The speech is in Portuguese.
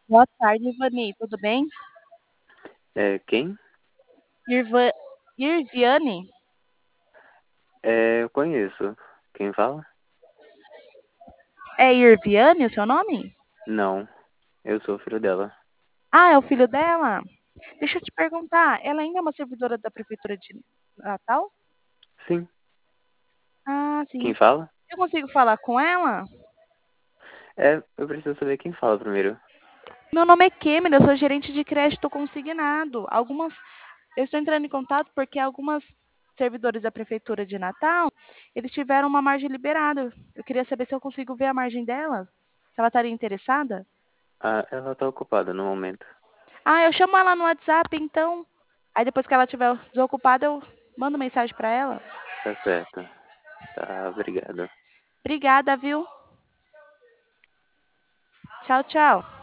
Boa tarde, Ivani. Tudo bem? É, quem? Irva... Irviane? É, eu conheço. Quem fala? É Irviane o seu nome? Não, eu sou o filho dela. Ah, é o filho dela? Deixa eu te perguntar, ela ainda é uma servidora da Prefeitura de Natal? Sim, Ah, sim. quem fala? Eu consigo falar com ela? É, eu preciso saber quem fala primeiro. Meu nome é Kemily, eu sou gerente de crédito consignado. Eu estou entrando em contato porque algumas servidores da Prefeitura de Natal, eles tiveram uma margem liberada. Eu queria saber se eu consigo ver a margem delas, se ela estaria interessada. Ah, ela tá ocupada no momento. Ah, eu chamo ela no WhatsApp, então. Aí depois que ela estiver desocupada, eu mando mensagem para ela. Tá certo. Tá, obrigado. Obrigada, viu? Tchau, tchau.